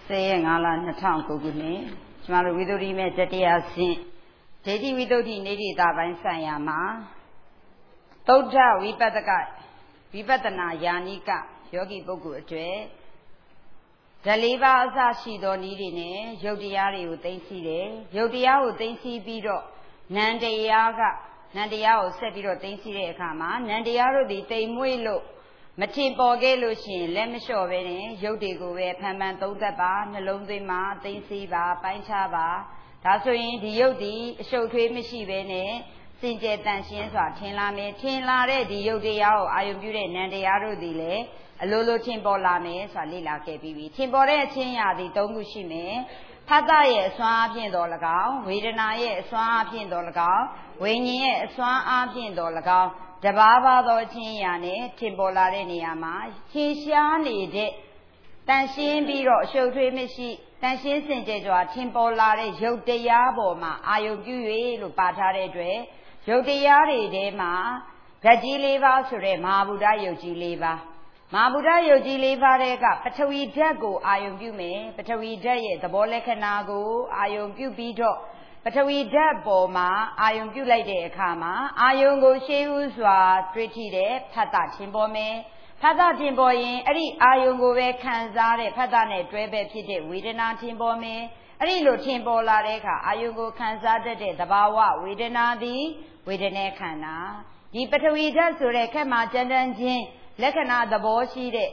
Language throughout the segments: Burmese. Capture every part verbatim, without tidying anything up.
Say ngala na town kuguni. Chmaru widuri me jatia sin. Jadi widuri nedi dabain sayama. Tauta vipadaka vipadana yanika yogi bogu atwe. Daliva asa shido nidi ne yodiari u tensi de. Yodia u tensi biro. Nandeyaga Nandeya u sebiro tensi de kama. Nandeyaru di temuilo. Machine Bogelo Shin, Lemishove, Yodigo, Paman Dodaba, Nalondima, Dinsiba, Panchaba, Tasoin, the Yodi, show to Mishivene, Sinjet Danshin, Tinlame, Tinlare, the Yodiao, I am beauty, Nandeyaru dile, a Lolo Timbolame, Salila Kebi, Timbore, Tinya, the Dongushime, Padaye, Swamp in Dolagao, Widenaye, Swamp in Dolagao, Winnie, Swamp in Dolagao. The Baba do Tinyane, Timbola Niama, Tinshiani de Danshin Biro, show to Mishi, Danshin Sinjua, Timbola, Yodeyaboma, Ayogu, Lupatare Dre, Yodeyari de Ma, Gajiliva Sure, Mabuda Yoji Leva. Mabuda Yoji Leva Rega, Patawi Dago, Ayogu me, Patawi Day, the Bolekanago, Ayogu Bido. But we dab boma, I am you like the kama, I am go shewswa, pretty de, pata timbome, pata timboy, Eri, I am go ve canzare, patane, drebe pite, we did not timbome, Eri lo timbola reka, I am go canzade, the bawa, we did not be, we did not cana. Ye better we does to rekama, jandan jin, lekana the bossy de.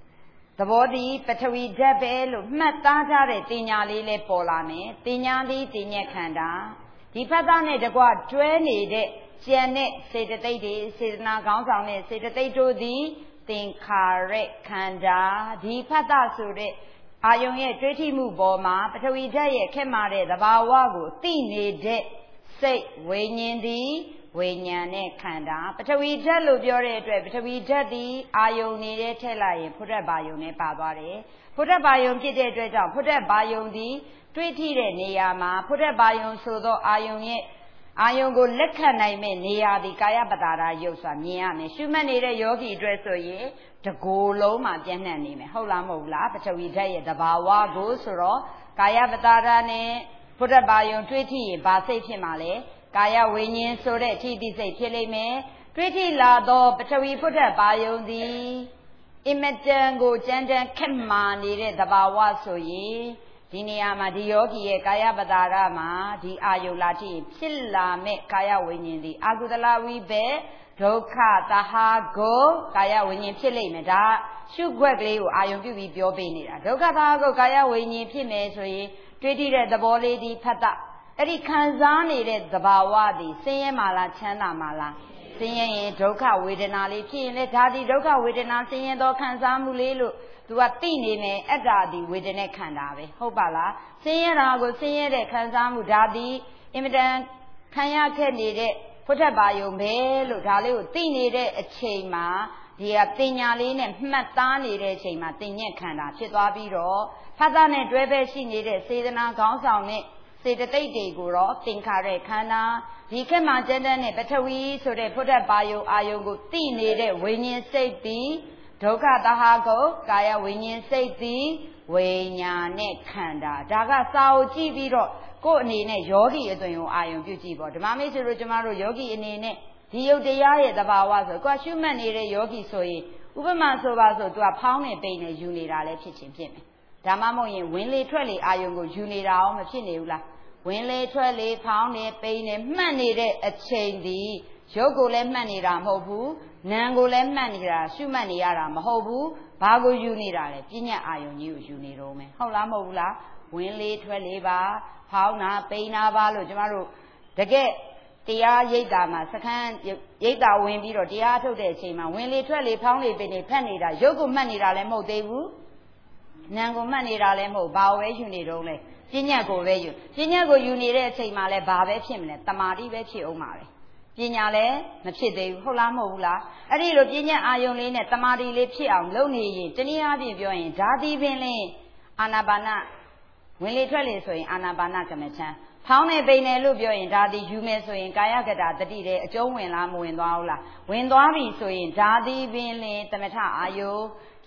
The body, but we debel, Matata, Tinyali le polame, Tinyali, Tinya Kanda. The Patane de Gua, twenty de, Janet, say that they did, say the Nagans on it, say that they do the thing correct Kanda, the Patasure, Ayong, pretty move boma, but we day, Kemare, the Bawago, Tini de, say, Winning the. Winyane Kanda, but we tell of your address, but we tell the Ione Tela, put a bione Pabare, put a biome kid address, put a biome the twenty Niyama, put a biome so though Ione Iongo Lekanaime Nia the Kaya Badara Yosa Niame, Shumanere Yogi dress or ye, to go low my Jananime, Hola Mola, but we tell you the Bawa goes or Kaya Badara ne, put a biome twenty, Base Chimale. Kaya winning so that he did say Chilime, pretty lado, but we put a bio the Imagine go gender Kemma needed the Bawa so ye, Diniama Dioki, Kaya Badarama, the Ayolati, Silla me Kaya winning the Agudala we bear, Doka, Taha go, Kaya winning Chilime, da, Shugwagli, Ayongi with your benida, Doka go Kaya winning Pime so ye, treated the ball lady Pata. Eri Kanzani read the Bawadi, Saye Mala Chana Mala, Saye Doka with an Ali, let Daddy Doka with an Asian do Kanzamulelu, to a tini me, a daddy with an Ekanavi, Hopala, Saye Rago, Saye de Kanzamu Daddy, Imidan Kanya Kenny, put a bayo me, Lutalu, tini a chema, the Tinyalin and Matani de chema, Tinya Kana, Chitwabiro, Patane Drebe, she needed, Sedana Gonzalme. Say that they did go think are kana, he came out and better we so they put a bio ayogo tini, winning safety, Toka the hago, Kaya winning safety, Wanya neck kanda, Daga sao jibiro, go nene yogi is on your iron beauty board. Mammy to Rojamaro yogi in it, Dio de Yaya the Bawazo, got you many yogi so ye, Uberman so vaso to a pound and pain as you need our kitchen pimmy. Damamoy, Winley Trelly, Ayongo, Junida, Machinula. Winley Trelly, pound it, pain it, money a chain the Jogo le manira, Hobu, Nango le manira, Shumaniara, Mahobu, Bago Unira, Pinya Ion, you, Unirome, Hola Mola, Winley Trelly bar, Pauna, Paina Valo, Jamaru, the get. Tia Yedama, second Yeda Wimby or Diato de Chima, Winley Trelly, pounded penny penny, Jogo manira, Lemo devu. Nango manira lemo, bow as you need only. Ginago veju. Ginago you need a say male babe chimney, Tamari vechi omare. Ginale, Machide, Hola Mola, a little Gina Iolin at Tamari Lipia, Lonely, Tenia Divioin, Daddy Vinley, Anabana. When literally so in Anabana Kamachan. Pound a bane lubio in Daddy, you may so in Kayakada, the D, Joe Winlam, Windola. Windowi so in Daddy Vinley, Tamata Ayo.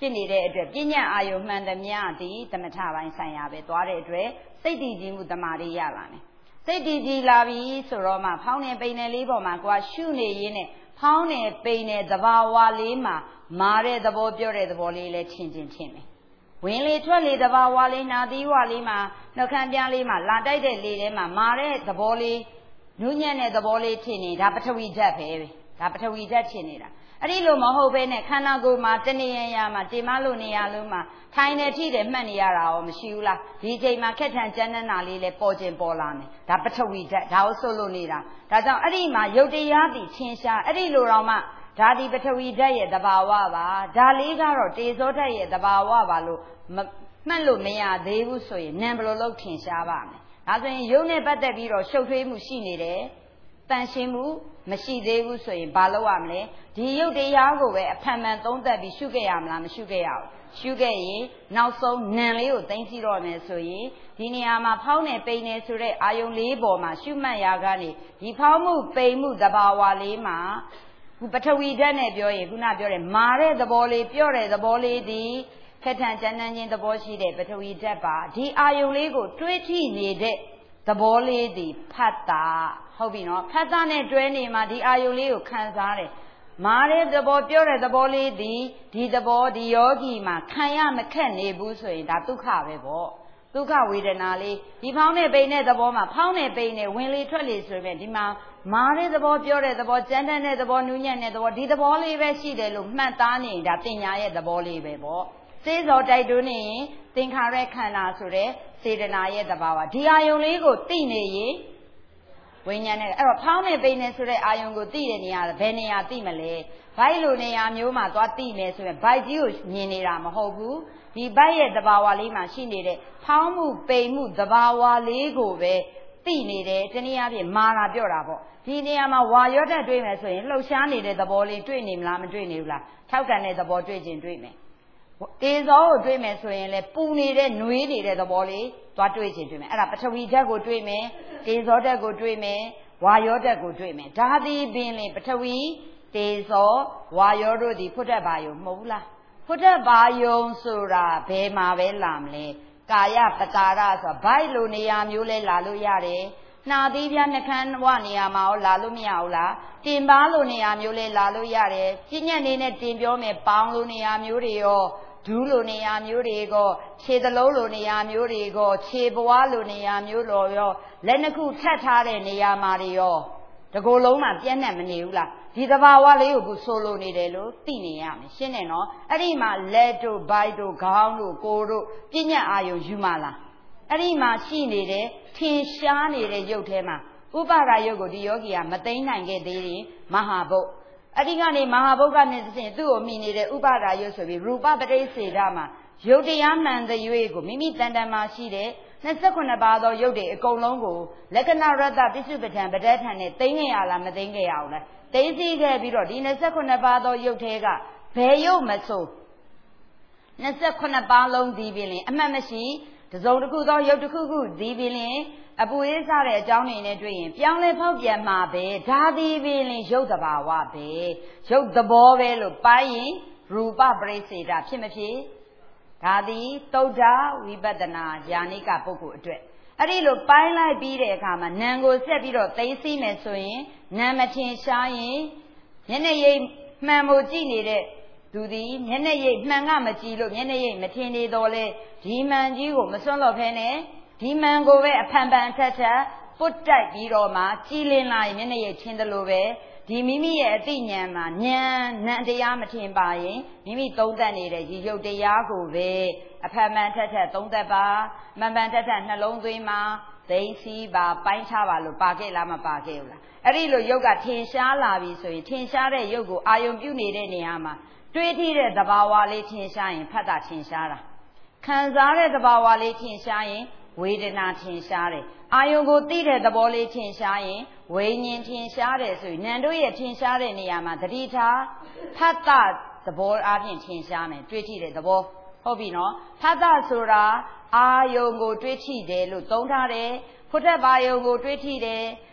ဖြစ်နေတဲ့အတွက်ပညာအာယုမှန်သမျှသည်သမထပိုင်းဆိုင်ရာပဲသွားတဲ့အတွက်စိတ်တည်ကြည်မှုတမာတွေရလာတယ်စိတ်တည်ကြည်လာပြီဆိုတော့မှဖောင်းနေပိန်နေလေးပေါ်မှာကိုကရှုနေရင်းနဲ့ဖောင်းနေပိန်နေသဘာဝလေးမှာမာတဲ့သဘောပြောတဲ့သဘောလေးလည်းချင်းချင်းချင်းပဲဝင်လေထွက်လေသဘာဝလေးနာသီးဝလေးမှာနှုတ်ခမ်းပြားလေးမှာလာတိုက်တဲ့လေထဲမှာမာတဲ့သဘောလေးနူးညံ့တဲ့သဘောလေးဖြစ်နေဒါပထဝီဓာတ်ပဲဒါပထဝီဓာတ်ဖြစ်နေတာအဲ့ဒီလိုမဟုတ်ဘဲနဲ့ခန္ဓာကိုယ်မှာတဏှာရာမှာတင်မလို့နေရလို့မှာထိုင်နေထိတယ်မှတ်နေရတာရောမရှိဘူးလားဒီချိန်မှာခက်ထန်ကြမ်းတမ်းတာလေးလဲပေါ်ကျင်ပေါ်လာမယ်ဒါပထဝီဓာတ်ဒါကိုဆိုလို့နေတာဒါကြောင့်အဲ့ဒီမှာယုတ်တရားတည်ချင်းရှားအဲ့ဒီလိုတော့မှဒါဒီပထဝီဓာတ်ရဲ့သဘာဝပါဒါလေးကတော့တေဇောဓာတ်ရဲ့သဘာဝပါလို့မှတ်လို့မရသေးဘူးဆိုရင်နံဘယ်လိုလုပ်ထင်ရှားပါမယ်ဒါဆိုရင်ယုတ်နဲ့ပတ်သက်ပြီးတော့ရှုပ်ထွေးမှုရှိနေတယ်တန်ရှင်းမှုမရှိသေးဘူးဆိုရင်ဘာလုပ်ရမလဲဒီယုတ်တရားကိုပဲအဖန်ဖန်သုံးသပ်ပြီးရှုခဲ့ရမလားမရှုခဲ့ရဘူးရှုခဲ့ရင်နောက်ဆုံးနံလေးကိုသိမ့်ကြည့်တော့မယ်ဆိုရင်ဒီနေရာမှာဖောင်းနေပိန်နေဆိုတဲ့အာယုံလေးပေါ်မှာရှုမှတ်ရာကနေဒီဖောင်းမှုပိန်မှုသဘာဝလေးမှာခုပထဝီဓာတ်နဲ့ပြောရင်ခုနပြောတယ်မာတဲ့သဘောလေးပြော့တဲ့သဘောလေးဒီခက်ထန်ကြမ်းတမ်းခြင်းသဘောရှိတဲ့ပထဝီဓာတ်ပါဒီအာယုံလေးကိုတွေးထိနေတဲ့သဘောလေးဒီဖတ်တာဟုတ်ပြီနော်ဖတ်တာနဲ့တွဲနေမှာဒီအာယုံလေးကိုခံစားတယ်မာတဲ့သဘောပြောတဲ့သဘောလေးဒီဒီသဘောဒီယောဂီမှာခံရမခက်နေဘူးဆိုရင်ဒါဒုက္ခပဲပေါ့ဒုက္ခဝေဒနာလေးဒီဖောင်းနဲ့ပိန်တဲ့သဘောမှာဖောင်းနဲ့ပိန်နဲ့ဝင်လေထွက်လေဆိုရင်ဒီမှာမာတဲ့သဘောပြောတဲ့သဘောကြမ်းတမ်းတဲ့သဘောနူးညံ့တဲ့သဘောဒီသဘောလေးပဲရှိတယ်လို့မှတ်သားနေဒါပညာရဲ့သဘောလေးပဲပေါ့စေစောတိုက်တွန်းနေရင်သင်္ခါရခန္ဓာဆိုတဲ့စေတနာရဲ့သဘာဝဒီအာယုံလေးကိုသိနေရင်ဝိညာဉ်နဲ့အဲ့တော့ဖောင်းနေပိန်နေဆိုတဲ့အာယုံကိုသိတဲ့နေရာဘယ်နေရာသိမလဲဘိုက်လိုနေရာမျိုးမှာသွားသိမယ်ဆိုရင်ဘိုက်ကြီးကိုမြင်နေတာမဟုတ်ဘူးဒီဘိုက်ရဲ့သဘာဝလေးမှာရှိနေတဲ့ဖောင်းမှုပိန်မှုသဘာဝလေးကိုပဲသိနေတယ်တနည်းအားဖြင့်မာတာပြောတာပေါ့ဒီနေရာမှာဝါရော့တက်တွေ့မယ်ဆိုရင်လှုပ်ရှားနေတဲ့သဘောလေးတွေ့နေမလားမတွေ့နေဘူးလားထောက်ကန်တဲ့သဘောတွေ့ခြင်းတွေ့မယ်တေဇောကိုတွေ့မယ်ဆိုရင်လည်းပူနေတဲ့နှွေးနေတဲ့သဘောလေးသွားတွေ့ခြင်းတွေ့မယ်အဲ့ဒါပထဝီဓာတ်ကိုတွေ့မယ်တေဇောဓာတ်ကိုတွေ့မယ်ဝါယောဓာတ်ကိုတွေ့မယ်ဒါသည်ပင်လေပထဝီတေဇောဝါယောတို့သည်ဖွတ်တတ်ပါယုံမဟုတ်ဘူးလားဖွတ်တတ်ပါယုံဆိုတာဘယ်မှာပဲလာမလဲကာယပတာရဆိုတာဘိုက်လိုနေရာမျိုးလဲလာလို့ရတယ်နှာသီးပြားနှခမ်းဝနေရာမှာရောလာလို့မရဘူးလားတင်ပါလိုနေရာမျိုးလဲလာလို့ရတယ်ပြညတ်နေနဲ့တင်ပြောမယ်ပေါင်းလိုနေရာမျိုးတွေရောဒူးလိုနေရာမျိုးတွေကခြေသလုံးလိုနေရာမျိုးတွေကခြေပွားလိုနေရာမျိုးလိုရောလက်နှစ်ခုထပ်ထားတဲ့နေရာမှာတွေရောတကိုယ်လုံးမှာပြည့်နှက်မနေဘူးလားဒီသဘာဝလေးကိုခုဆိုလိုနေတယ်လို့သိနေရမယ်ရှင်းတယ်နော်အဲ့ဒီမှာလက်တို့ဘိုက်တို့ခေါင်းတို့ကိုယ်တို့ပြညတ်အာယုံယူမလားအဲ့ဒီမှာရှိနေတဲ့ထင်ရှားနေတဲ့ရုပ်ထဲမှာဥပါဒရုပ်ကိုဒီယောဂီကမသိမ့်နိုင်ခဲ့သေးရင်မဟာဘုတ်အဲ့ဒီကနေမဟာဘုတ်ကနေသိရင်သူ့ကိုမိနေတဲ့ဥပါဒရုပ်ဆိုပြီးရူပပဋိစေဒမှာရုပ်တရားမှန်တဲ့ရွေးကိုမိမိတန်တန်မှာရှိတဲ့နှစ်十九ပါးသောရုပ်တွေအကုန်လုံးကိုလက္ခဏာရတ္တပစ္စုပ္ပန်ပဋ္ဌာန်နဲ့သိမ့်ခဲ့ရလားမသိမ့်ခဲ့ရဘူးလားသိသိခဲ့ပြီးတော့ဒီနှစ်十九ပါးသောရုပ်ထဲကဘယ်ရုပ်မဆိုနှစ်十九ပါးလုံးဒီပြင်လင်အမှတ်မရှိတစုံတစ်ခုသောရုပ်တစ်ခုခုဒီပြင်လင်အပူအေးစားတဲ့အကြောင်းတွေနဲ့တွေ့ရင်ပြောင်းလဲဖောက်ပြန်မှာပဲဒါဒီပြင်လင်ရုပ်တဘာဝပဲရုပ်သဘောပဲလို့ပိုင်းရင်ရူပပရိစ္ဆေဒဖြစ်မဖြစ်ဒါသည်သုဒ္ဓဝိပဿနာဉာဏိကပုဂ္ဂိုလ်အတွက်အဲ့ဒီလိုပိုင်းလိုက်ပြီးတဲ့အခါမှာနာမ်ကိုဆက်ပြီးတော့သိသိမယ်ဆိုရင်နာမ်မထင်ရှားရင်မျက်နှာရိပ်မှန်ဖို့ကြည့်နေတဲ့သူသည်မျက်နှာရိပ်မှန်ကမကြည့်လို့မျက်နှာရိပ်မထင်နေတော့လေဒီမှန်ကြီးကိုမစွန့်လို့ဖဲနဲ့ဒီမှန်ကိုပဲအဖန်ဖန်ထက်ထက်ပုတ်တိုက်ပြီးတော့မှကြည်လင်လာရင်မျက်နှာရိပ်ထင်တယ်လို့ပဲဒီမိမိရဲ့အသိဉာဏ်မှာဉာဏ်နံတရားမထင်ပါရင်မိမိသုံးသပ်နေတဲ့ဒီရုပ်တရားကိုပဲအဖန်ဖန်ထက်ထက်သုံးသပ်ပါမှန်မှန်ထက်ထက်နှလုံးသွင်းမှာသိသိပါပိုင်းခြားပါလို့ပါခဲ့လားမပါခဲ့ဘူးလားအဲ့ဒီလိုရုပ်ကထင်ရှားလာပြီဆိုရင်ထင်ရှားတဲ့ရုပ်ကိုအာယုံပြုနေတဲ့နေရာမှာတွေးထိတဲ့သဘာဝလေးထင်ရှားရင်ဖတ်တာထင်ရှားတာခံစားတဲ့သဘာဝလေးထင်ရှားရင်ဝေဒနာထင်ရှားတယ်အာယုံကိုသိတဲ့သဘောလေးထင်ရှားရင်ဝိညာဉ်ထင်ရှားတယ်ဆိုရင်နံတို့ရဲ့ထင်ရှားတဲ့နေရာမှာတတိထားဖတ်တာသဘောအပြင်ထင်ရှားမယ်တွေးထိတဲ့သဘောဟုတ်ပြီနော်ဖတ်တာဆိုတာအာယုံကိုတွေးထိတယ်လို့သုံးထားတယ်ဖွတ်တဲ့ဘာယုံကိုတွေးထိတယ်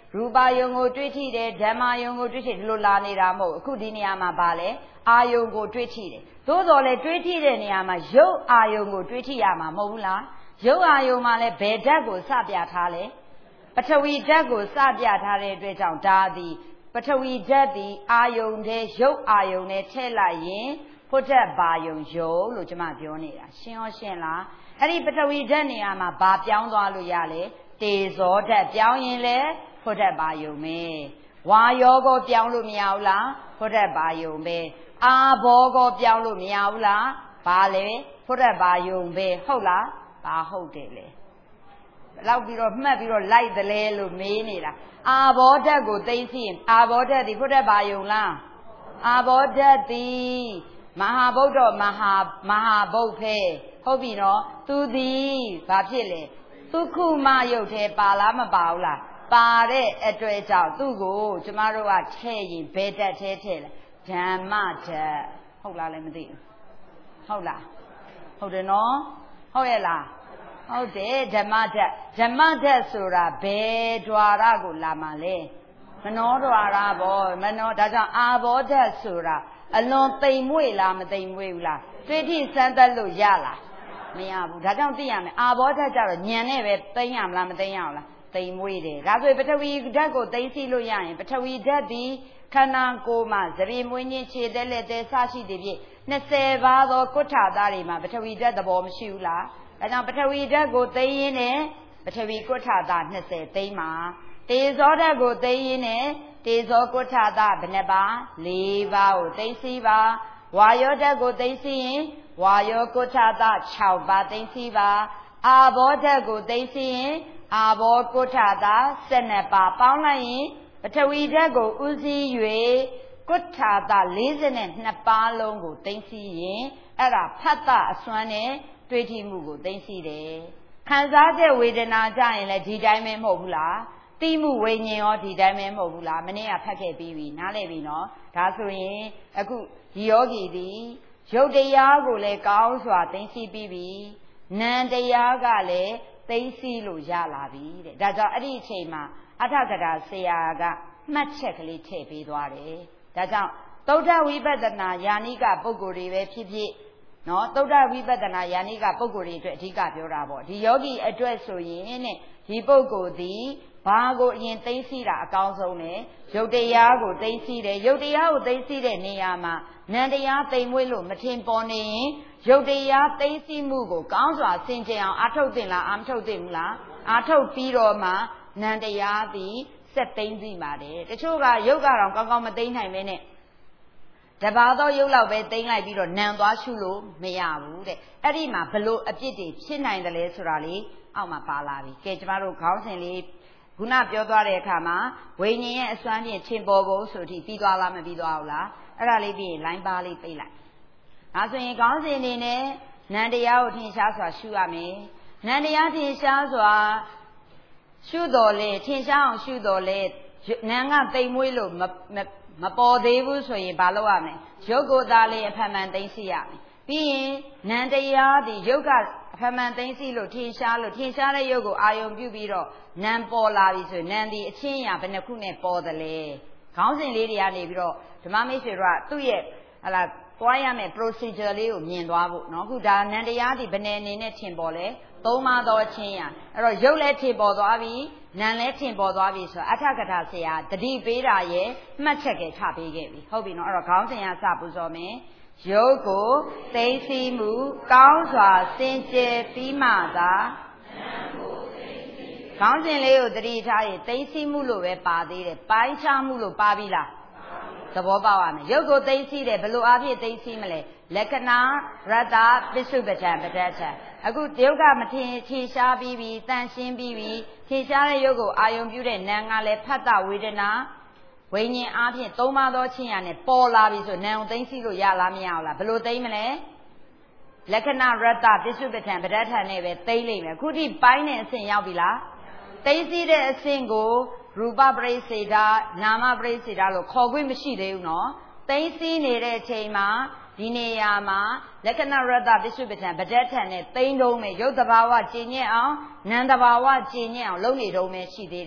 ရူပယုံကိုတွေးထိတယ်ဓမ္မယုံကိုတွေးထိဒီလိုလာနေတာမဟုတ်အခုဒီနေရာမှာပါလေအာယုံကိုတွေးထိတယ်သို့တော်လည်းတွေးထိတဲ့နေရာမှာရုပ်အာယုံကိုတွေးထိရမှာမဟုတ်ဘူးလားရုပ်အာယုံမှာလည်းဘယ်ဓာတ်ကိုစပြထားလဲပထဝီဓာတ်ကိုစပြထားတဲ့အတွက်ကြောင့်ဒါသည်ပထဝီဓာတ်သည်အာယုံတဲ့ရုပ်အာယုံနဲ့ထည့်လိုက်ရင်ဖုဒ္ဓဘာယုံယုံလို့ကျွန်မပြောနေတာရှင်းရောရှင်းလားအဲ့ဒီပထဝီဓာတ်နေရာမှာဘာပြောင်းသွားလို့ရလဲတေဇောဓာတ်ပြောင်းရင်လေဖုဒ္ဓဘာယုံပဲဝါယောကိုပြောင်းလို့မရဘူးလားဖုဒ္ဓဘာယုံပဲအာဘောကိုပြောင်းလို့မရဘူးလားဘာလဲဖုဒ္ဓဘာယုံပဲဟုတ်လားဘာဟုတ်တယ်လေလောက်ပြီးတော့မှတ်ပြီးတော့လိုက်တယ်လေလို့မေးနေတာအာဘောဓာတ်ကိုသိသိရင်အာဘောဓာတ်ဒီဖုဒ္ဓဘာယုံလားအာဘောဓာတ်ဒီမဟာဗုဒ္ဓမဟာမဟာဗုဒ္ဓဖဲဟုတ်ပြီနော်သူသည်ဘာဖြစ်လဲသုခုမယုတ်သေးပါလားမပါဘူးလားပါတဲ့အတွေ့အကြောင်းသူ့ကိုကျမတို့ကထဲ့ရင်ဘယ်ဓာတ်ထဲထည့်လဲဓမ္မဓာတ်ဟုတ်လားလည်းမသိဘူးဟုတ်လားဟုတ်တယ်နော်ဟုတ်ရဲ့လားဟုတ်တယ်ဓမ္မဓာတ်ဓမ္မဓာတ်ဆိုတာဘယ် द्वार ကိုလာမှာလဲမနော द्वार ဘောမနောဒါကြောင့်အာဘောဓာတ်ဆိုတာအလွန်သိမ်မွေ့လားမသိမ်မွေ့ဘူးလားတွေ့ထိစမ်းသပ်လို့ရလားမရဘူးဒါကြောင့်သိရမယ်အာဘောဓာတ်ကြတော့ညံနဲ့ပဲသိမ်းရမလားမသိမ်းရအောင်လားသိမ်မွေ့တယ်ဒါဆိုပထဝီဓာတ်ကိုသိမ်းစီလို့ရရင်ပထဝီဓာတ်ဒီခန္ဓာကိုယ်မှာသတိမွေးခြင်းခြေသက်လက်သက်စရှိသည်ဖြင့်20ပါးသောကုဋ္ဌာသားတွေမှာပထဝီဓာတ်သဘောမရှိဘူးလားဒါကြောင့်ပထဝီဓာတ်ကိုသိမ်းရင်းနဲ့ပထဝီကုဋ္ဌာသား20သိမ်းမှာတေဇောဓာတ်ကိုသိမ်းရင်းနဲ့တေဇောကုဋ္ဌာသားဘယ်နှပါ၄ပါးကိုသိမ်းစီပါဝါယောဓာတ်ကိုသိမ်းစီရင်ဝါယောကုဋ္ဌာသား6ပါးသိမ်းစီပါအာဘောဓာတ်ကိုသိမ်းစီရင်အာဘောကုဋ္ဌာသား12ပါးပေါင်းလိုက်ရင်ပထဝီဓာတ်ကိုဥစည်း၍ကုဋ္ဌာသား42ပါးလုံးကိုသိမ်းစီရင်အဲ့ဒါဖတ်တာအစွမ်းနဲ့တွေးထိမှုကိုသိသိတယ်ခံစားချက်ဝေဒနာကြရင်လည်းဒီတိုင်းပဲမဟုတ်ဘူးလားသိမှုဝိညာဉ်ရောဒီတိုင်းပဲမဟုတ်ဘူးလားမနေ့ကဖတ်ခဲ့ပြီးပြီနားလည်ပြီနော်ဒါဆိုရင်အခုဒီယောဂီသည်ရုပ်တရားကိုလည်းကောင်းစွာသိသိပြီးပြီနာမ်တရားကလည်းသိသိလို့ရလာပြီတဲ့ဒါကြောင့်အဲ့ဒီအချိန်မှာအထကထာဆရာကမှတ်ချက်ကလေးထည့်ပေးသွားတယ်ဒါကြောင့်သုဒ္ဓဝိပဿနာယာနိကပုဂ္ဂိုလ်တွေပဲဖြစ်ဖြစ်နော်သုဒ္ဓဝိပဿနာယာနိကပုဂ္ဂိုလ်တွေအတွက်အဓိကပြောတာပေါ့ဒီယောဂီအတွက်ဆိုရင်တဲ့ဒီပုဂ္ဂိုလ်သည်ဘာကိုအရင်သိသိတာအကောင်းဆုံးလဲရုပ်တရားကိုသိသိတယ်ရုပ်တရားကိုသိသိတဲ့နေရာမှာနံတရားသိမ်မွေးလို့မထင်ပေါ်နေရင်ရုပ်တရားသိသိမှုကိုကောင်းစွာဆင်ခြင်အောင်အားထုတ်သင့်လားအားမထုတ်သင့်ဘူးလားအားထုတ်ပြီးတော့မှနံတရားသည်စက်သိမ့်စီပါတယ်တချို့ကရုပ်ကတော့ကောင်းကောင်းမသိမ့်နိုင်ပဲနဲ့တပါသောရုပ်လောက်ပဲသိမ့်လိုက်ပြီးတော့နံသွားရှုလို့မရဘူးတဲ့အဲ့ဒီမှာဘလို့အပြစ်တွေဖြစ်နိုင်တယ်လဲဆိုတာလေးအောက်မှာပါလာပြီကဲကျမတို့ခေါင်းစဉ်လေးခုနပြောသွားတဲ့အခါမှာဝိညာဉ်ရဲ့အစွမ်းဖြင့်ထင်ပေါ်ဖို့ဆိုပြီးပြီးသွားလားမပြီးသွားဘူးလားအဲ့ဒါလေးပြီးရင်လိုင်းပါလေးပိတ်လိုက်ဒါဆိုရင်ခေါင်းစဉ်အနေနဲ့နံတရားကိုထင်ရှားစွာရှုရမယ်နံတရားထင်ရှားစွာရှုတော်လေထင်ရှားအောင်ရှုတော်လေနံကတိမ်မွေးလို့မမပေါ်သေးဘူးဆိုရင်ဘာလုပ်ရမလဲရုပ်ကိုယ်သားလေးအဖန်မှန်သိသိရမယ်ပြီးရင်နံတရားဒီရုပ်ကအဖန်မှန်သိသိလို့ထင်ရှားလို့ထင်ရှားတဲ့ရုပ်ကိုအာယုံပြုပြီးတော့နံပေါ်လာပြီဆိုရင်နံဒီအချင်းရာဘယ်နှခုနဲ့ပေါ်တယ်လဲခေါင်းစဉ်လေးတွေကနေပြီးတော့ဓမ္မမိတ်ဆွေတို့ကသူ့ရဲ့ဟလာသွားရမယ် procedure လေးကိုမြင်သွားဖို့เนาะအခုဒါနံတရားဒီဘယ်နဲ့အနေနဲ့ထင်ပေါ်လဲသုံးပါးသောအချင်းရာအဲ့တော့ရုပ်လည်းထင်ပေါ်သွားပြီနံလည်းထင်ပေါ်သွားပြီဆိုအထကထာဆရာတတိပေးတာရဲ့မှတ်ချက်ကချပေးခဲ့ပြီဟုတ်ပြီနော်အဲ့တော့ခေါင်းစဉ်ကစပူဇော်မယ်ရုပ်ကိုသိသိမှုကောင်းစွာစင်ကြယ်ပြီးမှသာခေါင်းစဉ်လေးကိုတတိထားရင်သိသိမှုလို့ပဲပါသေးတယ်ပိုင်းခြားမှုလို့ပါပြီလားသဘောပေါက်ရမယ်ရုပ်ကိုသိသိတယ်ဘယ်လိုအားဖြင့်သိသိမလဲလက္ခဏာရတ္တပစ္စုပ္ပတံပဋ္ဌာန်းအခုတယုတ်ကမထင်ထင်ရှားပြီးပြီတန်ရှင်းပြီးပြီထင်ရှားတဲ့ရုပ်ကိုအာယုံပြုတဲ့နာမ်ကလည်းဖတ်တဝေဒနာဝိညာဉ်အားဖြင့်သုံးပါးသောချင်းရနဲ့ပေါ်လာပြီဆိုနာမ်ကိုသိသိလို့ရလားမရဘူးလားဘယ်လိုသိမလဲလက္ခဏာရတ္တပစ္စုပ္ပတံပဋ္ဌာန်းနဲ့ပဲသိလိမ့်မယ်အခုထိပိုင်းတဲ့အဆင့်ရောက်ပြီလားသိသိတဲ့အဆင့်ကိုရူပပရိစ္ဆေဒနာမပရိစ္ဆေဒလို့ခေါ်ခွင့်မရှိသေးဘူးနော်သိသိနေတဲ့အချိန်မှာဒီနေရာမှာလက္ခဏာရတ္တပစ္စုပ္ပတံပဋ္ဌာန်းနဲ့သိမ့်တုံးမယ်ရုပ်တဘာဝကျင့်ညက်အောင်နာမ်တဘာဝကျင့်ညက်အောင်လုပ်နေတုံးမယ်ရှိသေးတယ်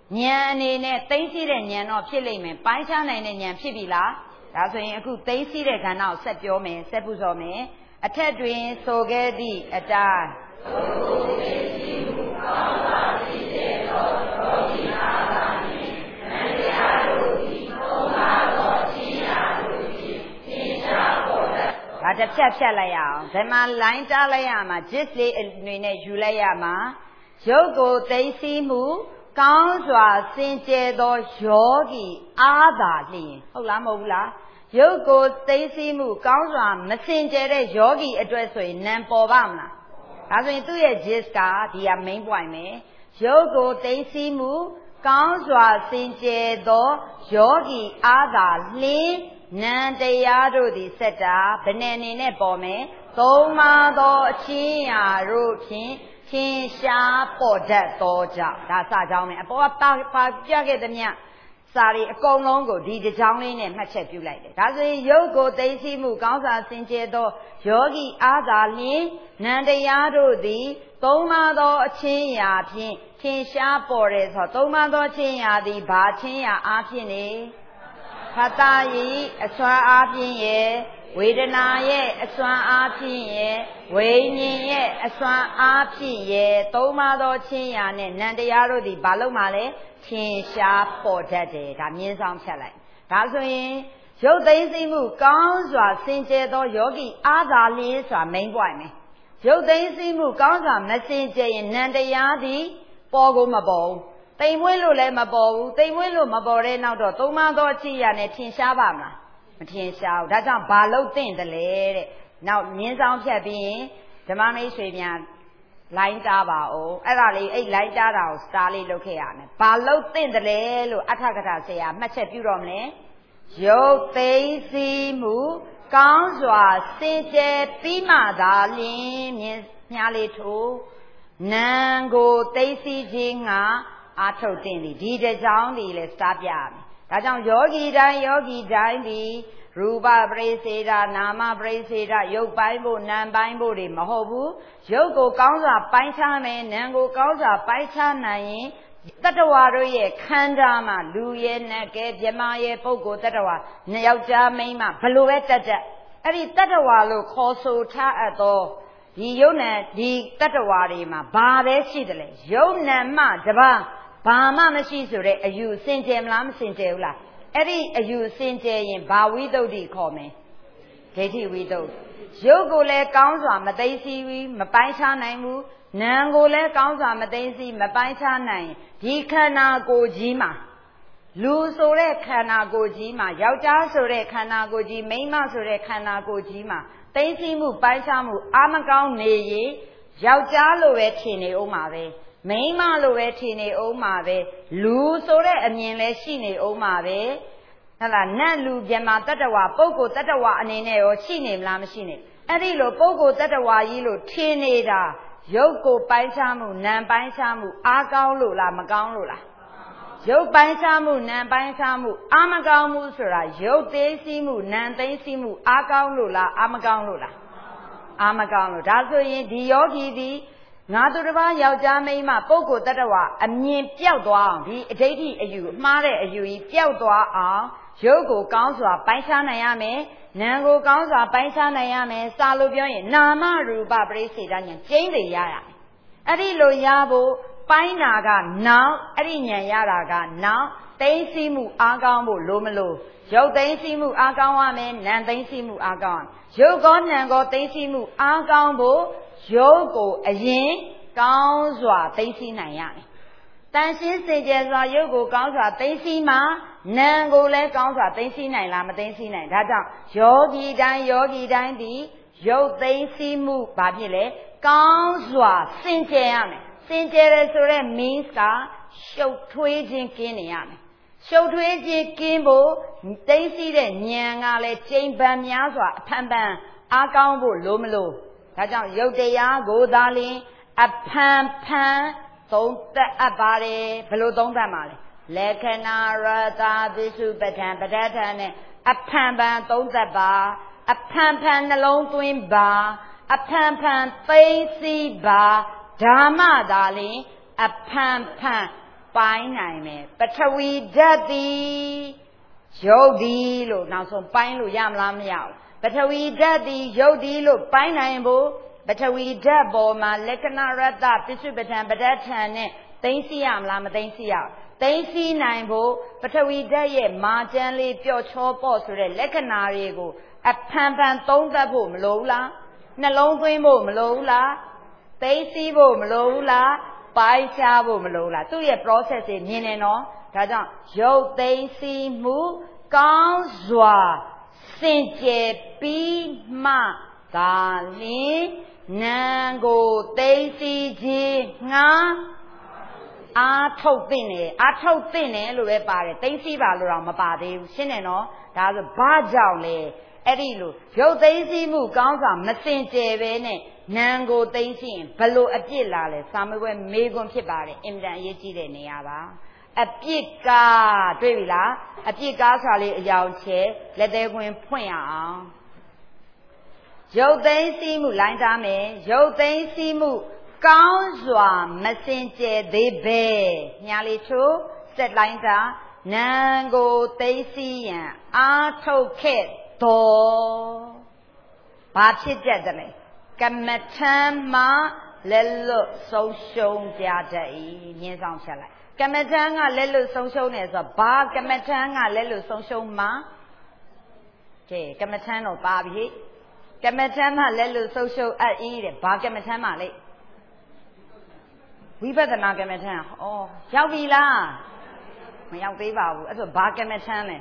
ဉာဏ်အနေနဲ့သိသိတဲ့ဉာဏ်တော့ဖြစ်လိမ့်မယ်ပိုင်းခြားနိုင်တဲ့ဉာဏ်ဖြစ်ပြီလားဒါဆိုရင်အခုသိသိတဲ့ခန္ဓာကိုဆက်ပြောမယ်ဆက်ပူဇော်မယ်အထက်တွင်ဆိုခဲ့သည့်အတိုင်းသိသိသိမှုကောင်းစွာသိစေသောယောဂီအားသာနှင့်နန္တရားတို့သည်သုံးပါးသောခြင်းရာတို့သည်သင်္ချာပေါ်တတ်ဒါတစ်ဖြတ်ဖြတ်လိုက်ရအောင်ဒီမှာလိုင်းတားလိုက်ရမှာ gist လေးအနေနဲ့ယူလိုက်ရမှာရုပ်ကိုသိသိမှုကောင်းစွာစင်ကြယ်သောယောဂီအားသာလျင်ဟုတ်လားမဟုတ်ဘူးလားရုပ်ကိုသိသိမှုကောင်းစွာမစင်ကြယ်တဲ့ယောဂီအတွက်ဆိုရင်နံပေါ်ပါမလားဒါဆိုရင်သူ့ရဲ့ gist ကဒီက main point ပဲရုပ်ကိုသိသိမှုကောင်းစွာစင်ကြယ်သောယောဂီအားသာလျင်နံတရားတို့သည်စက်တာဘယ်နဲ့အနေနဲ့ပေါ်မယ်သုံးပါးသောအချင်းရာတို့ဖြင့်ထင်ရှားပေါ်တတ်သောကြောင့်ဒါစာကြောင်းပဲအပေါ်ကပါပါပြခဲ့သမျှစာတွေအကုန်လုံးကိုဒီတစ်ကြောင်းလေးနဲ့မှတ်ချက်ပြုလိုက်တယ်ဒါဆိုရင်ရုပ်ကိုသိသိမှုကောင်းစွာစင်ကြယ်သောယောဂီအားသာလျင်နံတရားတို့သည်သုံးပါးသောအချင်းရာဖြင့်ထင်ရှားပေါ်တယ်ဆိုတော့သုံးပါးသောအချင်းရာသည်ဘာချင်းရာအားဖြင့်နေဖတ်တာယီအစွမ်းအားဖြင့်ရဲ့ဝေဒနာရဲ့အစွမ်းအားဖြင့်ရဲ့ဝိညာဉ်ရဲ့အစွမ်းအားဖြင့်ရဲ့သုံးပါးသောချင်းရာနဲ့နံတရားတို့သည်ဘာလို့မှလဲထင်ရှားပေါ်တတ်တယ်ဒါမြင်းဆောင်ဖြတ်လိုက်ဒါဆိုရင်ရုပ်သိသိမှုကောင်းစွာစင်ကြယ်သောယောဂီအားသာလျင်ဆိုတာ main point ပဲရုပ်သိသိမှုကောင်းစွာမစင်ကြယ်ရင်နံတရားသည်ပေါ်ကိုမပေါ်ဘူးတိမ်မွေးလို့လည်းမပေါ်ဘူးတိမ်မွေးလို့မပေါ်တဲ့နောက်တော့သုံးပါးသောအချင်းရာနဲ့ထင်ရှားပါမလားမထင်ရှားဘူးဒါကြောင့်ဘာလို့သင့်တယ်လဲတဲ့နောက်မြင်းဆောင်ဖြတ်ပြီးရင်ဓမ္မမိတ်ဆွေများလိုင်းတားပါအောင်အဲ့ဒါလေးအဲ့လိုင်းတားတာကိုစတားလေးလုပ်ခဲ့ရမယ်ဘာလို့သင့်တယ်လဲလို့အထကထာဆရာမှတ်ချက်ပြုတော့မလဲရုပ်သိသိမှုကောင်းစွာစင်ကြယ်ပြီးမှသာလျင်မြင်းမြားလေးထိုးနံကိုသိသိခြင်းငါအာထုတ်တင်သည်ဒီတစ်ကြောင်းဒီလဲစတားပြရမယ်ဒါကြောင့်ယောဂီတိုင်းယောဂီတိုင်းဒီရူပပရိစေဒနာမပရိစေဒရုပ်ပိုင်းဖို့နာမ်ပိုင်းဖို့တွေမဟုတ်ဘူးရုပ်ကိုကောင်းစွာပိုင်းခြားမယ်နာမ်ကိုကောင်းစွာပိုင်းခြားနိုင်ရင်တတ္တဝါတို့ရဲ့ခန္ဓာမှာလူရဲ့နတ်ကဲမြမရဲ့ပုဂ္ဂိုလ်တတ္တဝါယောက်ျားမိန်းမဘလို့ပဲတက်တက်အဲ့ဒီတတ္တဝါလို့ခေါ်ဆိုထားအပ်သောဒီယုံနံဒီတတ္တဝါတွေမှာဘာပဲရှိတယ်လဲယုံနံမှတပါးဘာမှမရှိဆိုတဲ့အယူစင်ကြယ်မလားမစင်ကြယ်ဘူးလားအဲ့ဒီအယူစင်ကြယ်ရင်ဘာဝိသုဒ္ဓိခေါ်မယ်ဒိဋ္ဌိဝိသုဒ္ဓိရုပ်ကိုလည်းကောင်းစွာမသိသိဘူးမပိုင်းခြားနိုင်ဘူးနာမ်ကိုလည်းကောင်းစွာမသိသိမပိုင်းခြားနိုင်ဒီခန္ဓာကိုယ်ကြီးမှာလူဆိုတဲ့ခန္ဓာကိုယ်ကြီးမှာယောက်ျားဆိုတဲ့ခန္ဓာကိုယ်ကြီးမိန်းမဆိုတဲ့ခန္ဓာကိုယ်ကြီးမှာသိသိမှုပိုင်းခြားမှုအာမကောင်းနေရင်ယောက်ျားလိုပဲထင်နေအောင်ပါပဲမိန်းမလိုပဲထင်နေအောင်ပါပဲလူဆိုတဲ့အမြင်လည်းရှိနေအောင်ပါပဲဟဲ့လားနတ်လူမြမတတ္တဝါပုဂ္ဂိုလ်တတ္တဝါအနေနဲ့ရောရှိနေမလားမရှိနေအဲ့ဒီလိုပုဂ္ဂိုလ်တတ္တဝါကြီးလို့ထင်နေတာရုပ်ကိုပိုင်းခြားမှုနာမ်ပိုင်းခြားမှုအားကောင်းလို့လားမကောင်းလို့လားရုပ်ပိုင်းခြားမှုနာမ်ပိုင်းခြားမှုအားမကောင်းမှုဆိုတာရုပ်သိသိမှုနာမ်သိသိမှုအားကောင်းလို့လားအားမကောင်းလို့လားအားမကောင်းလို့ဒါဆိုရင်ဒီယောဂီဒီငါသူတစ်ပါးယောက်ျားမိန်းမပုဂ္ဂိုလ်တ attva အမြင်ပြောက်သွားအောင်ဒီအဋ္ဌိအယူမှားတဲ့အယူကြီးပြောက်သွားအောင်ရုပ်ကိုကောင်းစွာပိုင်းခြားနိုင်ရမယ်နာမ်ကိုကောင်းစွာပိုင်းခြားနိုင်ရမယ်စာလို့ပြောရင်နာမရူပပရိစ္ဆေဒဉာဏ်ကျင်းတွေရရမယ်အဲ့ဒီလိုရဖို့ပိုင်းနာကနောက်အဲ့ဒီဉာဏ်ရတာကနောက်သိသိမှုအားကောင်းဖို့လိုမလို့ရုပ်သိသိမှုအားကောင်းရမယ်နာမ်သိသိမှုအားကောင်းရုပ်ကောနာမ်ကောသိသိမှုအားကောင်းဖို့ရုပ်ကိုအရင်ကောင်းစွာသိသိနိုင်ရတယ်တန်ရှင်းစေကြစွာရုပ်ကိုကောင်းစွာသိသိမှနာမ်ကိုလည်းကောင်းစွာသိသိနိုင်လားမသိသိနိုင်ဒါကြောင့်ယောဂီတိုင်းယောဂီတိုင်းဒီရုပ်သိသိမှုဘာဖြစ်လဲကောင်းစွာစင်ကြယ်ရမယ်စင်ကြယ်တယ်ဆိုတော့ means ကရှုပ်ထွေးခြင်းကင်းနေရမယ်ရှုပ်ထွေးခြင်းကင်းဖို့သိသိတဲ့ဉာဏ်ကလည်းကျိန်ပန်များစွာအဖန်ဖန်အားကောင်းဖို့လိုမလို့ဒါကြောင့်ယုတ်တရားကိုသာလျှင်အဖန်ဖန်သုံးသပ်အပ်ပါတယ်ဘယ်လိုသုံးသပ်မှာလဲလက္ခဏာရတာဝိစုပဋ္ဌာန်ပဋ္ဌာန်နဲ့အဖန်ဖန်သုံးသပ်ပါအဖန်ဖန်နှလုံးသွင်းပါအဖန်ဖန်သိသိပါဓမ္မသာလျှင်အဖန်ဖန်ပိုင်းနိုင်မယ်ပထဝီဓာတ်သည်ရုပ်သည်လို့နောက်ဆုံးပိုင်းလို့ရမလားမရဘူးပထဝီဓာတ်သည်ရုပ်သည်လို့ပိုင်းနိုင်ဖို့ပထဝီဓာတ်ပေါ်မှာလက္ခဏာရတ္တပစ္စုပ္ပတံပဋ္ဌာန်နဲ့သိသိရမလားမသိသိရသိသိနိုင်ဖို့ပထဝီဓာတ်ရဲ့မာကျန်းလေးပျော့ချောပေါ့ဆိုတဲ့လက္ခဏာတွေကိုအဖန်ဖန်သုံးသပ်ဖို့မလိုဘူးလားနှလုံးသွင်းဖို့မလိုဘူးလားသိသိဖို့မလိုဘူးလားပိုင်းခြားဖို့မလိုဘူးလားသူ့ရဲ့ process တွေမြင်နေနော်ဒါကြောင့်ရုပ်သိသိမှုကောင်းစွာစင်ကြယ်ပြီးမှသာလျှင်နာကိုသိသိခြင်းငါအာထုတ်သိနေအာထုတ်သိနေလို့ပဲပါတယ်သိသိပါလို့တော့မပါသေးဘူးရှင်းတယ်နော်ဒါဆိုဘာကြောင့်လဲအဲ့ဒီလိုရုပ်သိသိမှုကောင်းစွာမစင်ကြယ်ပဲနဲ့နာကိုသိသိရင်ဘလို့အပြစ်လာလဲစာမေးပွဲမေးခွန်းဖြစ်ပါတယ်အင်တန်အရေးကြီးတဲ့နေရာပါအပြစ်ကားတွေ့ပြီလားအပြစ်ကားဆိုတာလေးအယောင်ချဲလက်သေးခွင်ဖွင့်ရအောင်ရုပ်သိသိမှုလိုင်းသားမယ်ရုပ်သိသိမှုကောင်းစွာမစင်ကြယ်သေးပဲညာလေးထိုးစက်လိုင်းသားနာကိုသိသိရန်အာထုတ်ခဲ့တော်ဘာဖြစ်ကြတယ်လဲကမ္မထမ်းမှာလက်လွတ်ဆုံးရှုံးကြတဲ့မြင်းဆောင်ချက်လိုက်ကမ္မထမ်းကလက်လွတ်ဆုံးရှုံးနေဆိုတော့ဘာကမ္မထမ်းကလက်လွတ်ဆုံးရှုံးမှာကဲကမ္မထမ်းတော့ပါပြီကမ္မထမ်းမှာလက်လွတ်ဆုံးရှုံးအပ်ဤတဲ့ဘာကမ္မထမ်းမှာလဲဝိပဿနာကမ္မထမ်းဩရောက်ပြီလားမရောက်သေးပါဘူးအဲ့ဆိုဘာကမ္မထမ်းလဲ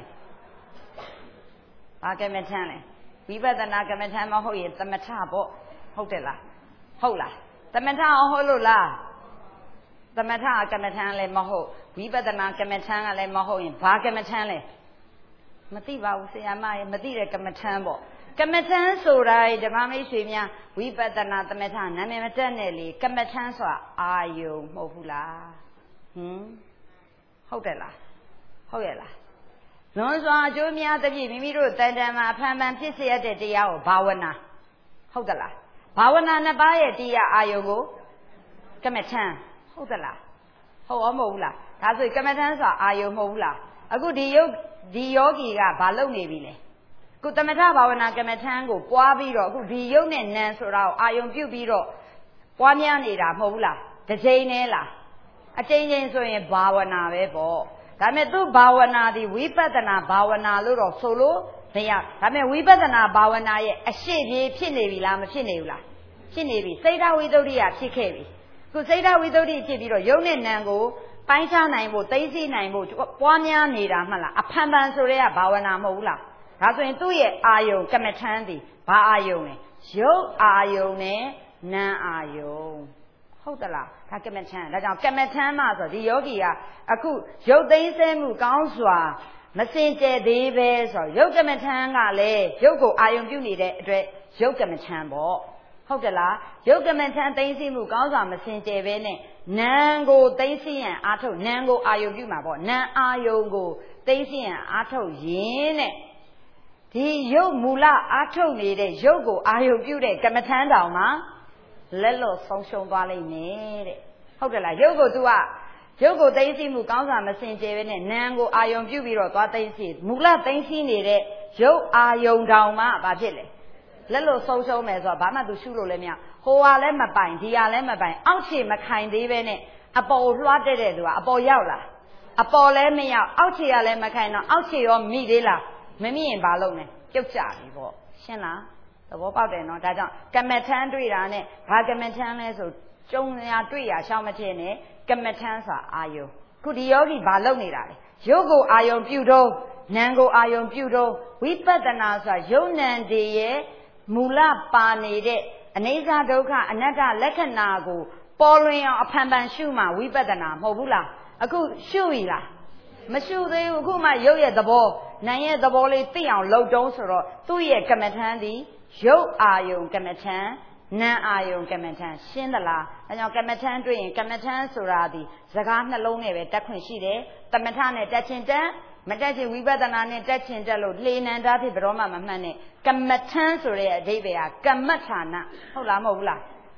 ဘာကမ္မထမ်းလဲဝိပဿနာကမ္မထမ်းမဟုတ်ရင်သမထပေါ့ဟုတ်တယ်လားဟုတ်လားသမထအောင်ဟုတ်လို့လားသမထကမ္မထမ်းလည်းမဟုတ်ဝိပဿနာကမ္မထမ်းကလည်းမဟုတ်ရင်ဘာကမ္မထမ်းလဲမသိပါဘူးဆရာမရေမသိတဲ့ကမ္မထမ်းပေါ့ကမ္မထမ်းဆိုတာဓမ္မမိတ်ဆွေများဝိပဿနာသမထနာမည်မတက်နဲ့လေကမ္မထမ်းဆိုတာအာယုံမဟုတ်ဘူးလားဟင်ဟုတ်တယ်လားဟုတ်ရဲ့လားလွန်စွာအကျိုးများသဖြင့်မိမိတို့တန်တန်မှာအဖန်ဖန်ဖြစ်စေရတဲ့တရားကိုဘာဝနာဟုတ်တယ်လားဘာဝနာနှစ်ပါးရဲ့တရားအာယုံကိုကမ္မထမ်းဟုတ်တယ်လားဟုတ်ရောမဟုတ်ဘူးလားဒါဆိုကမ္မထမ်းဆိုတာအာယုံမဟုတ်ဘူးလားအခုဒီယုတ်ဒီယောဂီကဘာလုပ်နေပြီလဲခုသမထဘာဝနာကမ္မထမ်းကိုပွားပြီးတော့အခုဒီယုတ်နဲ့နံဆိုတာကိုအာယုံပြုတ်ပြီးတော့ပွားများနေတာမဟုတ်ဘူးလားတစ်ချိန်နဲ့လားအချိန်ချင်းဆိုရင်ဘာဝနာပဲပေါ့ဒါပေမဲ့သူ့ဘာဝနာဒီဝိပဿနာဘာဝနာလို့တော့ဆိုလို့မရဒါပေမဲ့ဝိပဿနာဘာဝနာရဲ့အရှိပြေဖြစ်နေပြီလားမဖြစ်နေဘူးလားဖြစ်နေပြီစိတ်ဓာဝိသုဒ္ဓိကဖြစ်ခဲ့ပြီခုစိတ်ဓာဝိသုဒ္ဓိဖြစ်ပြီးတော့ယုတ်နဲ့နံကိုပိုင်းခြားနိုင်ဖို့သိသိနိုင်ဖို့ပွားများနေတာမှလားအဖန်ဖန်ဆိုတဲ့ကဘာဝနာမဟုတ်ဘူးလားဒါဆိုရင်သူ့ရဲ့အာယုံကမ္မထမ်းသည်ဘာအာယုံလဲရုပ်အာယုံနဲ့နာမ်အာယုံဟုတ်သလားဒါကမ္မထမ်းဒါကြောင့်ကမ္မထမ်းမှဆိုဒီယောဂီကအခုရုပ်သိမ်းဆဲမှုကောင်းစွာမစင်ကြယ်သေးပဲဆိုတော့ရုပ်ကမ္မထမ်းကလည်းရုပ်ကိုအာယုံပြုနေတဲ့အတွက်ရုပ်ကမ္မထမ်းပေါ့ဟုတ်တယ်လားရုပ်ကမ္မထမ်းသိသိမှုကောင်းစွာမစင်ကြယ်ပဲနဲ့နာမ်ကိုသိသိရန်အာထုတ်နာမ်ကိုအာယုံပြုမှာပေါ့နာမ်အာယုံကိုသိသိရန်အာထုတ်ရင်းနဲ့ဒီရုပ်မူလအာထုတ်နေတဲ့ရုပ်ကိုအာယုံပြုတဲ့ကမ္မထမ်းတောင်မှာလက်လွတ်ဆုံးရှုံးသွားလိမ့်မယ်တဲ့ဟုတ်တယ်လားရုပ်ကို तू ကရုပ်ကိုသိသိမှုကောင်းစွာမစင်ကြယ်ပဲနဲ့နာမ်ကိုအာယုံပြုပြီးတော့သွားသိသိမူလသိသိနေတဲ့ရုပ်အာယုံတောင်မှဘာဖြစ်လဲလက်လွတ်ဆုံးရှုံးမယ်ဆိုတော့ဘာမှ तू ရှုလို့လည်းမရဟိုဟာလည်းမပိုင်ဒီဟာလည်းမပိုင်အောက်ခြေမခိုင်သေးပဲနဲ့အပေါ်လွှတ်တဲ့တဲ့သူကအပေါ်ရောက်လာအပေါ်လည်းမရောက်အောက်ခြေကလည်းမခိုင်တော့အောက်ခြေရောမိသေးလားမမိရင်ဘာလုပ်လဲပြုတ်ကြပြီပေါ့ရှင်းလားသဘောပေါက်တယ်နော်ဒါကြောင့်ကမ္မထမ်းတွေ့တာနဲ့ဘာကမ္မထမ်းလဲဆိုကျုံရာတွေ့ရာရှောင်းမထင်းနဲ့ကမ္မထမ်းဆိုတာအာယုံခုဒီယောဂီဘာလုပ်နေတာလဲရုပ်ကိုအာယုံပြုတော့နာမ်ကိုအာယုံပြုတော့ဝိပဿနာဆိုတာယုံနံတည်းရဲ့မူလပါနေတဲ့အနေစာဒုက္ခအနတ္တလက္ခဏာကိုပေါ်လွင်အောင်အဖန်ဖန်ရှုမှဝိပဿနာမဟုတ်ဘူးလားအခုရှုပြီလားမရှုသေးဘူးအခုမှရုပ်ရဲ့သဘောနာမ်ရဲ့သဘောလေးသိအောင်လုပ်တုံးဆိုတော့သူ့ရဲ့ကမ္မထမ်းသည်ရုပ်အာယုံကမ္မထမ်းနာမ်အာယုံကမ္မထမ်းရှင်းသလားအဲကြောင့်ကမ္မထမ်းတွေ့ရင်ကမ္မထမ်းဆိုတာဒီစကားနှလုံးနဲ့ပဲတက်ခွင့်ရှိတယ်သမထနဲ့တက်ချင်းတက်မတက်ချင်းဝိပဿနာနဲ့တက်ချင်းတက်လို့လှေနံတားဖြစ်ဘယ်တော့မှမမှတ်နဲ့ကမ္မထမ်းဆိုတဲ့အဓိပ္ပာယ်ကကမ္မဌာနဟုတ်လားမဟုတ်ဘူးလား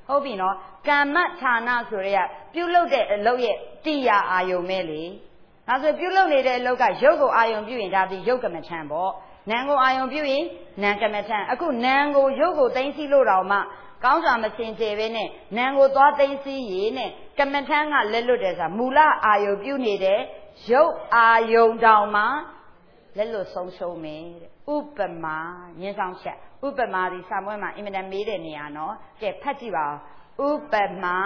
ဟုတ်ပြီနော်ကမ္မဌာနဆိုရဲပြုလုပ်တဲ့အလုပ်ရဲ့တရားအာယုံမဲ့လေဒါဆိုပြုလုပ်နေတဲ့အလုပ်ကရုပ်ကိုအာယုံပြုရင်ဒါဒီရုပ်ကမ္မထံပေါ့နာမ်ကိုအာယုံပြုရင်နာမ်ကမ္မထံအခုနာမ်ကိုရုပ်ကိုသိသိလို့တော့မှကောင်းစွာမစင်ကြယ်ပဲနဲ့နာမ်ကိုသွားသိသိရည်နဲ့ကမ္မထံကလက်လွတ်တယ်ဆိုတာမူလအာယုံပြုနေတဲ့ရုပ်အာယုံတောင်မှလက်လွတ်ဆုံးရှုံးမယ်တဲ့ဥပမာညင်းဆောင်ချက်ဥပမာဒီစာမွေးမှာအင်မတန်မေးတဲ့နေရာနော်ကဲဖတ်ကြည့်ပါဦးဥပမာ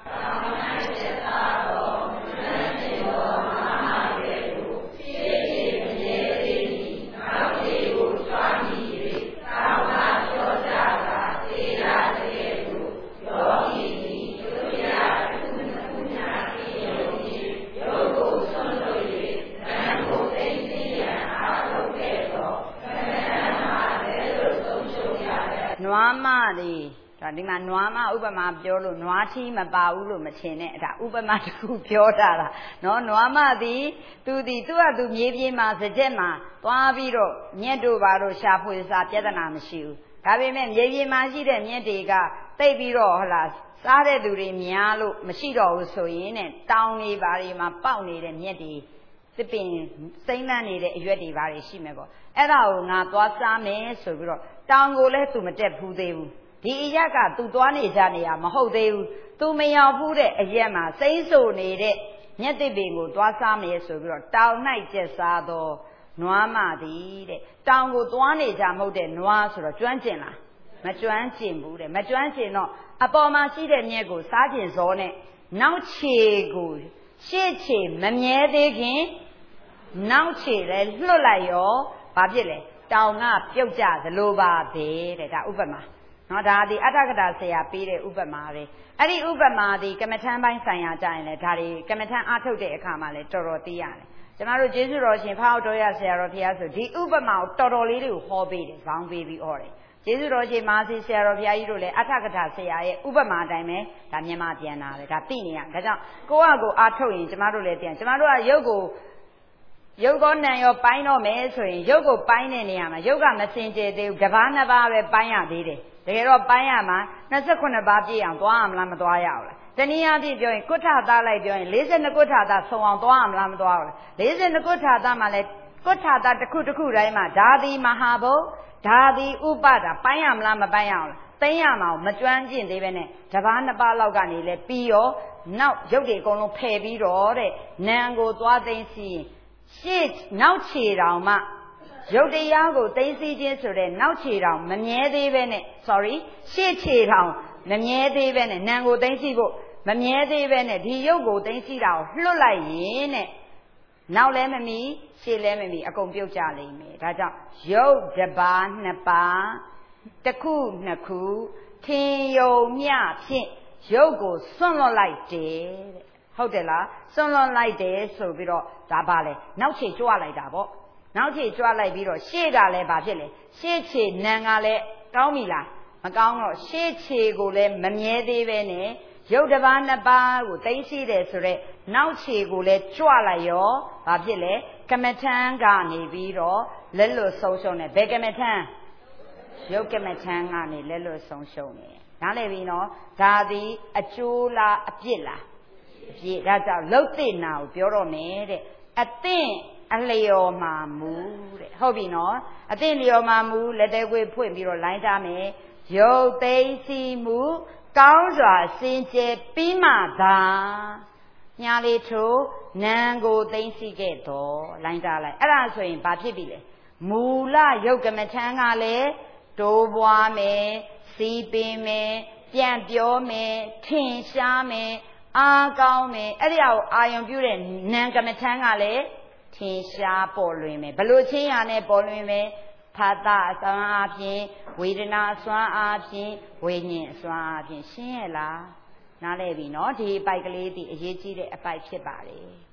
နွားမတွေဒါဒီမှာနွားမဥပမာပြောလို့နွားထီးမပါဘူးလို့မထင်နဲ့ဒါဥပမာတစ်ခုပြောတာလားနော်နွားမသည်သူသည်သူ့ဟာသူမြေပြင်မှာစကြက်မှာသွားပြီးတော့မြက်တို့ပါတော့ရှာဖွေစားပြဿနာမရှိဘူးဒါပေမဲ့မြေပြင်မှာရှိတဲ့မြက်တွေကတိတ်ပြီးတော့ဟလာစားတဲ့သူတွေများလို့မရှိတော့ဘူးဆိုရင်နဲ့တောင်းနေပါတွေမှာပေါက်နေတဲ့မြက်တွေသစ်ပင်စိမ့်လန်းနေတဲ့အရွက်တွေပါတွေရှိမယ်ပေါ့အဲ့ဒါကိုငါသွားစားမယ်ဆိုပြီးတော့တောင်ကိုလည်းသူမတက်ဘူးသေးဘူးဒီအရက်ကသူသွားနေကြနေရမဟုတ်သေးဘူးသူမရောက်ဘူးတဲ့အရက်မှာစိမ့်ဆိုနေတဲ့မြက်သစ်ပင်ကိုသွားစားမယ်ဆိုပြီးတော့တောင်၌ကျက်စားတော့နွားမသည်တဲ့တောင်ကိုသွားနေကြမဟုတ်တဲ့နွားဆိုတော့ကျွမ်းကျင်လားမကျွမ်းကျင်ဘူးတဲ့မကျွမ်းကျင်တော့အပေါ်မှာရှိတဲ့မြက်ကိုစားကျင်စောနဲ့နောက်ခြေကိုရှေ့ခြေမမြဲသေးခင်နောက်ခြေလဲလွတ်လိုက်ရောဘာဖြစ်လဲတောင်ကပြုတ်ကြသလိုပါပဲတဲ့ဒါဥပမာနော်ဒါဒီအတ္တကတာဆရာပေးတဲ့ဥပမာပဲအဲ့ဒီဥပမာဒီကမ္မထမ်းပိုင်းဆိုင်ရာကြရင်လေဒါတွေကမ္မထမ်းအားထုတ်တဲ့အခါမှာလေတော်တော်သိရတယ်ကျမတို့ကျေးဇူးတော်ရှင်ဖောက်တော်ရဆရာတော်ဘုရားဆိုဒီဥပမာကိုတော်တော်လေးတွေကိုဟောပေးတယ်ဇောင်းပေးပြီးဟောတယ်ကျေးဇူးတော်ရှင်မာစီဆရာတော်ဘုရားကြီးတို့လည်းအတ္တကတာဆရာရဲ့ဥပမာအတိုင်းပဲဒါမြန်မာပြန်လာတယ်ဒါသိနေရဒါကြောင့်ကိုယ့်အကိုအားထုတ်ရင်ကျမတို့လည်းပြန်ကျမတို့ကရုပ်ကိုရုပ်ကောနံရောပိုင်းတော့မယ်ဆိုရင်ရုပ်ကိုပိုင်းတဲ့နေရာမှာရုပ်ကမစင်ကြယ်သေးဘူးတစ်ပါးနှစ်ပါးပဲပိုင်းရသေးတယ်တကယ်တော့ပိုင်းရမှာနှစ်十七ပါးပြည့်အောင်သွားရမလားမသွားရဘူးလားတနည်းအားဖြင့်ပြောရင်ကုဋ္ဌသားလိုက်ပြောရင်၄၂ကုဋ္ဌသားဆုံအောင်သွားရမလားမသွားဘူးလား၄၂ကုဋ္ဌသားမှာလည်းကုဋ္ဌသားတစ်ခုတစ်ခုတိုင်းမှာဓာတိမဟာဘုတ်ဓာတိဥပဒါပိုင်းရမလားမပိုင်းရအောင်လားသိရမှာမကျွမ်းကျင်သေးပဲနဲ့တစ်ပါးနှစ်ပါးလောက်ကနေလဲပြီးရောနောက်ရုပ်တွေအကုန်လုံးဖယ်ပြီးတော့တဲ့နံကိုသွားသိသိရှေ့နောက်ခြေတောင်မှရုပ်တရားကိုသိသိချင်းဆိုတဲ့နောက်ခြေတောင်မမြဲသေးပဲနဲ့ sorry ရှေ့ခြေတောင်မမြဲသေးပဲနဲ့နံကိုသိသိဖို့မမြဲသေးပဲနဲ့ဒီရုပ်ကိုသိသိတာကိုလွတ်လိုက်ရင်တဲ့နောက်လည်းမမီရှေ့လည်းမမီအကုန်ပြုတ်ကြလိမ့်မယ်ဒါကြောင့်ရုပ်တစ်ပါးနှစ်ပါးတစ်ခုနှစ်ခုထင်ယုံမျှဖြင့်ရုပ်ကိုစွန့်လွတ်လိုက်တယ်တဲ့ဟုတ်တယ်လားစွန့်လွတ်လိုက်တယ်ဆိုပြီးတော့ဒါပါလေနောက်ခြေကြွလိုက်တာပေါ့နောက်ခြေကြွလိုက်ပြီးတော့ရှေ့ကလည်းဘာဖြစ်လဲရှေ့ခြေနံကလည်းကောင်းပြီလားမကောင်းတော့ရှေ့ခြေကိုလည်းမမြဲသေးပဲနဲ့ရုပ်တစ်ပါးနှစ်ပါးကိုသိသိတယ်ဆိုတော့နောက်ခြေကိုလည်းကြွလိုက်ရောဘာဖြစ်လဲကမ္မထံကနေပြီးတော့လက်လွတ်ဆုံးရှုံးတယ်ဘယ်ကမ္မထံရုပ်ကမ္မထံကနေလက်လွတ်ဆုံးရှုံးတယ်နားလည်ပြီနော်ဒါသည်အကျိုးလားအပြစ်လားအပြစ်ဒါကြောင့်လုတ်တဲ့နာကိုပြောတော့မယ်တဲ့အသင့်အလျော်မှာမူတဲ့ဟုတ်ပြီနော်အသင့်လျော်မှာမူလက်သေးခွေဖွင့်ပြီးတော့လိုင်းထားမယ်ရုပ်သိစီမှုကောင်းစွာစင်ကြယ်ပြီးမှသာညာလေးထိုးနံကိုသိစီခဲ့တော့လိုင်းထားလိုက်အဲ့ဒါဆိုရင်ဘာဖြစ်ပြီလဲမူလရုပ်ကမ္မထံကလည်းတိုးပွားမယ်စီးပင်မယ်ပြန်ပြောမယ်ထင်ရှားမယ်အားကောင်းမယ်အဲ့ဒီအကိုအာယုံပြုတဲ့နံကမ္မထံကလည်းထင်ရှားပေါ်လွင်မယ်ဘလို့ချင်းရနဲ့ပေါ်လွင်မယ်ဖာတအစွမ်းအားဖြင့်ဝေဒနာအစွမ်းအားဖြင့်ဝိညာဉ်အစွမ်းအားဖြင့်ရှင်းရလားနားလည်ပြီနော်ဒီအပိုက်ကလေးဒီအရေးကြီးတဲ့အပိုက်ဖြစ်ပါလေ